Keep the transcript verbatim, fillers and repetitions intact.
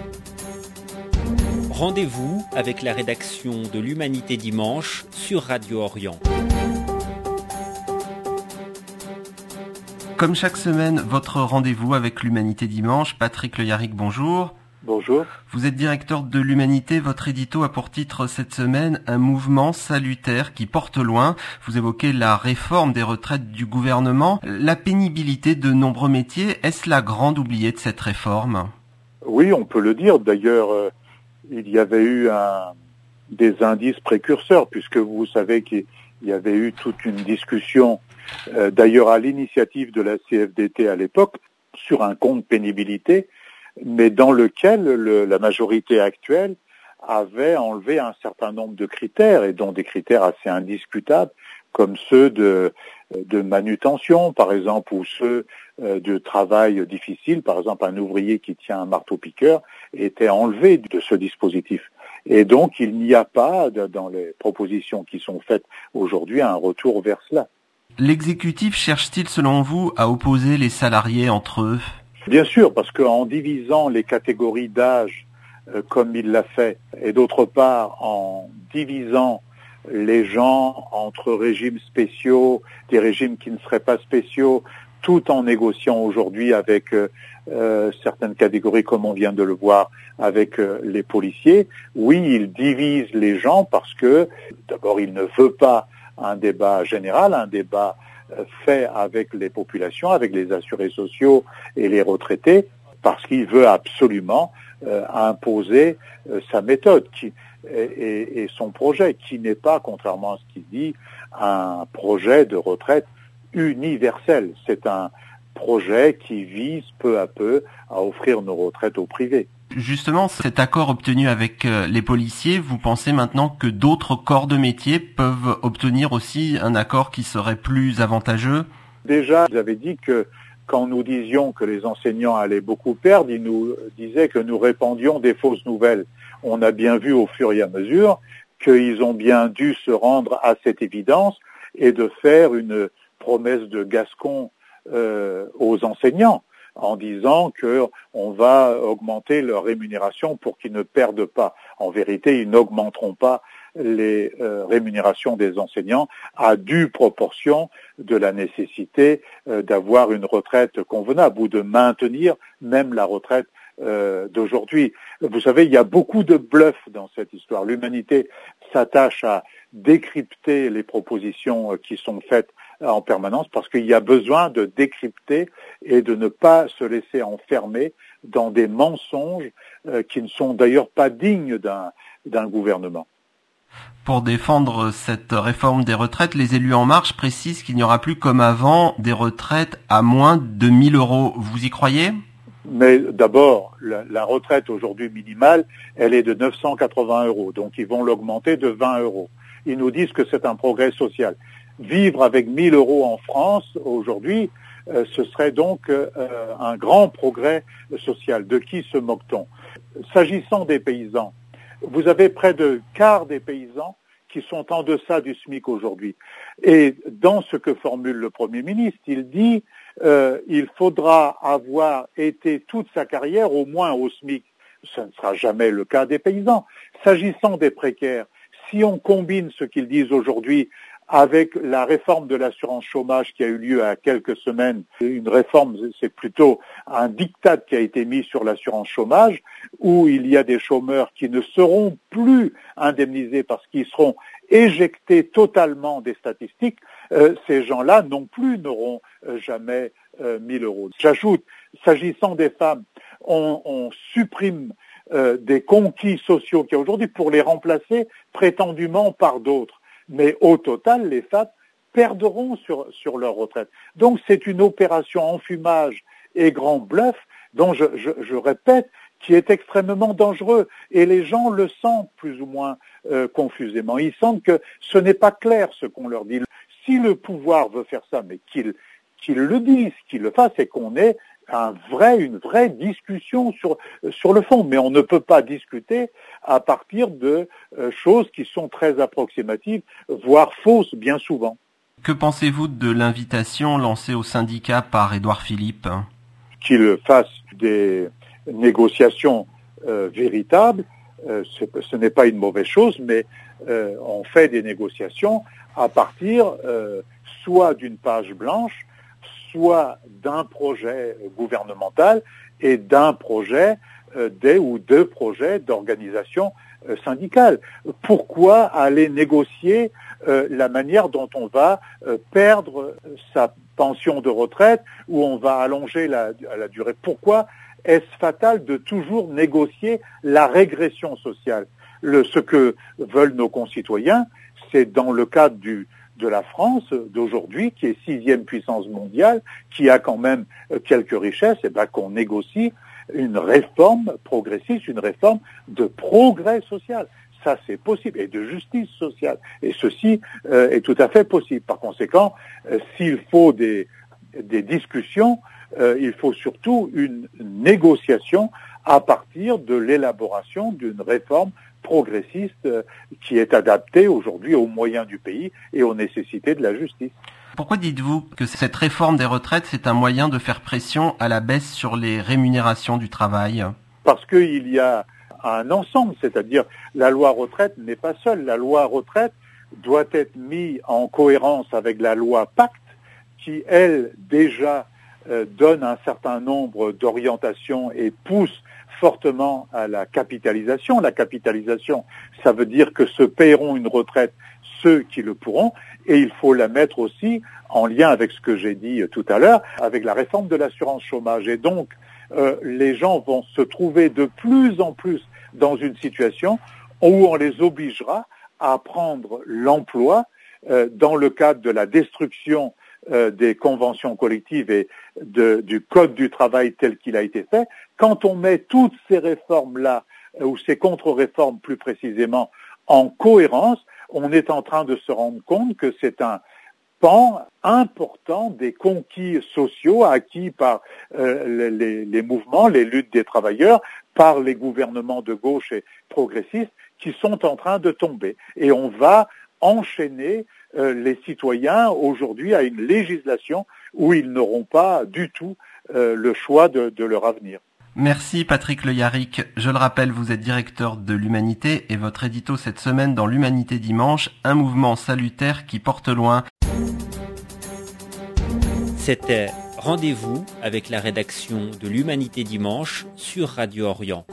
Rendez-vous avec la rédaction de l'Humanité Dimanche sur Radio Orient. Comme chaque semaine, votre rendez-vous avec l'Humanité Dimanche. Patrick Le Yarrick, bonjour. Bonjour. Vous êtes directeur de l'Humanité. Votre édito a pour titre cette semaine « Un mouvement salutaire qui porte loin ». Vous évoquez la réforme des retraites du gouvernement. La pénibilité de nombreux métiers, est-ce la grande oubliée de cette réforme ? Oui, on peut le dire. D'ailleurs, euh, il y avait eu un, des indices précurseurs, puisque vous savez qu'il y avait eu toute une discussion, euh, d'ailleurs à l'initiative de la C F D T à l'époque, sur un compte pénibilité, mais dans lequel le, la majorité actuelle avait enlevé un certain nombre de critères, et dont des critères assez indiscutables, comme ceux de, de manutention, par exemple, ou ceux euh, de travail difficile. Par exemple, un ouvrier qui tient un marteau-piqueur était enlevé de ce dispositif. Et donc, il n'y a pas, dans les propositions qui sont faites aujourd'hui, un retour vers cela. L'exécutif cherche-t-il, selon vous, à opposer les salariés entre eux ? Bien sûr, parce qu'en divisant les catégories d'âge euh, comme il l'a fait, et d'autre part en divisant les gens entre régimes spéciaux, des régimes qui ne seraient pas spéciaux, tout en négociant aujourd'hui avec euh, euh, certaines catégories, comme on vient de le voir avec euh, les policiers, oui, il divise les gens parce que, d'abord, il ne veut pas un débat général, un débat fait avec les populations, avec les assurés sociaux et les retraités, parce qu'il veut absolument euh, imposer euh, sa méthode qui, et, et son projet, qui n'est pas, contrairement à ce qu'il dit, un projet de retraite universel. C'est un projet qui vise peu à peu à offrir nos retraites au privé. Justement, cet accord obtenu avec les policiers, vous pensez maintenant que d'autres corps de métier peuvent obtenir aussi un accord qui serait plus avantageux ? Déjà, vous avez dit que quand nous disions que les enseignants allaient beaucoup perdre, ils nous disaient que nous répandions des fausses nouvelles. On a bien vu au fur et à mesure qu'ils ont bien dû se rendre à cette évidence et de faire une promesse de Gascon euh, aux enseignants, en disant qu'on va augmenter leur rémunération pour qu'ils ne perdent pas. En vérité, ils n'augmenteront pas les euh, rémunérations des enseignants à due proportion de la nécessité euh, d'avoir une retraite convenable ou de maintenir même la retraite euh, d'aujourd'hui. Vous savez, il y a beaucoup de bluffs dans cette histoire. L'Humanité s'attache à décrypter les propositions qui sont faites en permanence parce qu'il y a besoin de décrypter et de ne pas se laisser enfermer dans des mensonges euh, qui ne sont d'ailleurs pas dignes d'un, d'un gouvernement. Pour défendre cette réforme des retraites, les élus En Marche précisent qu'il n'y aura plus comme avant des retraites à moins de mille euros. Vous y croyez ? Mais d'abord, la, la retraite aujourd'hui minimale, elle est de neuf cent quatre-vingts euros. Donc ils vont l'augmenter de vingt euros. Ils nous disent que c'est un progrès social. Vivre avec mille euros en France aujourd'hui, euh, ce serait donc euh, un grand progrès social. De qui se moque-t-on ? S'agissant des paysans, vous avez près de quart des paysans qui sont en deçà du SMIC aujourd'hui. Et dans ce que formule le Premier ministre, il dit euh, il faudra avoir été toute sa carrière au moins au SMIC. Ce ne sera jamais le cas des paysans. S'agissant des précaires, si on combine ce qu'ils disent aujourd'hui avec la réforme de l'assurance chômage qui a eu lieu il y a quelques semaines, une réforme, c'est plutôt un diktat qui a été mis sur l'assurance chômage, où il y a des chômeurs qui ne seront plus indemnisés parce qu'ils seront éjectés totalement des statistiques, euh, ces gens-là non plus n'auront euh, jamais euh, mille euros. J'ajoute, s'agissant des femmes, on, on supprime euh, des conquis sociaux qu'il y a aujourd'hui pour les remplacer prétendument par d'autres. Mais au total, les femmes perdront sur, sur leur retraite. Donc c'est une opération enfumage et grand bluff dont je, je, je répète, qui est extrêmement dangereux. Et les gens le sentent plus ou moins euh, confusément. Ils sentent que ce n'est pas clair ce qu'on leur dit. Si le pouvoir veut faire ça, mais qu'il, qu'il le dise, qu'il le fasse, et qu'on ait un vrai, une vraie discussion sur, sur le fond. Mais on ne peut pas discuter à partir de euh, choses qui sont très approximatives, voire fausses bien souvent. Que pensez-vous de l'invitation lancée au syndicat par Édouard Philippe ? Qu'il fasse des négociations euh, véritable, euh, ce n'est pas une mauvaise chose, mais euh, on fait des négociations à partir euh, soit d'une page blanche, soit d'un projet gouvernemental et d'un projet, euh, des ou deux projets d'organisation euh, syndicale. Pourquoi aller négocier euh, la manière dont on va euh, perdre sa pension de retraite ou on va allonger la, la durée? Pourquoi est-ce fatal de toujours négocier la régression sociale? Le, ce que veulent nos concitoyens, c'est dans le cadre du de la France d'aujourd'hui, qui est sixième puissance mondiale, qui a quand même quelques richesses, et ben qu'on négocie une réforme progressiste, une réforme de progrès social. Ça, c'est possible, et de justice sociale. Et ceci euh, est tout à fait possible. Par conséquent, euh, s'il faut des, des discussions, euh, il faut surtout une négociation à partir de l'élaboration d'une réforme progressiste euh, qui est adaptée aujourd'hui aux moyens du pays et aux nécessités de la justice. Pourquoi dites-vous que cette réforme des retraites, c'est un moyen de faire pression à la baisse sur les rémunérations du travail? Parce qu'il y a un ensemble, c'est-à-dire la loi retraite n'est pas seule. La loi retraite doit être mise en cohérence avec la loi Pacte, qui, elle, déjà euh, donne un certain nombre d'orientations et pousse fortement à la capitalisation. La capitalisation, ça veut dire que se paieront une retraite ceux qui le pourront, et il faut la mettre aussi en lien avec ce que j'ai dit tout à l'heure, avec la réforme de l'assurance chômage. Et donc, euh, les gens vont se trouver de plus en plus dans une situation où on les obligera à prendre l'emploi euh, dans le cadre de la destruction euh, des conventions collectives et de, du code du travail tel qu'il a été fait. Quand on met toutes ces réformes-là, euh, ou ces contre-réformes plus précisément, en cohérence, on est en train de se rendre compte que c'est un pan important des conquis sociaux acquis par euh, les, les mouvements, les luttes des travailleurs, par les gouvernements de gauche et progressistes qui sont en train de tomber. Et on va enchaîner euh, les citoyens aujourd'hui à une législation où ils n'auront pas du tout euh, le choix de, de leur avenir. Merci Patrick Le Yarrick. Je le rappelle, vous êtes directeur de l'Humanité et votre édito cette semaine dans l'Humanité Dimanche, un mouvement salutaire qui porte loin. C'était Rendez-vous avec la rédaction de l'Humanité Dimanche sur Radio Orient.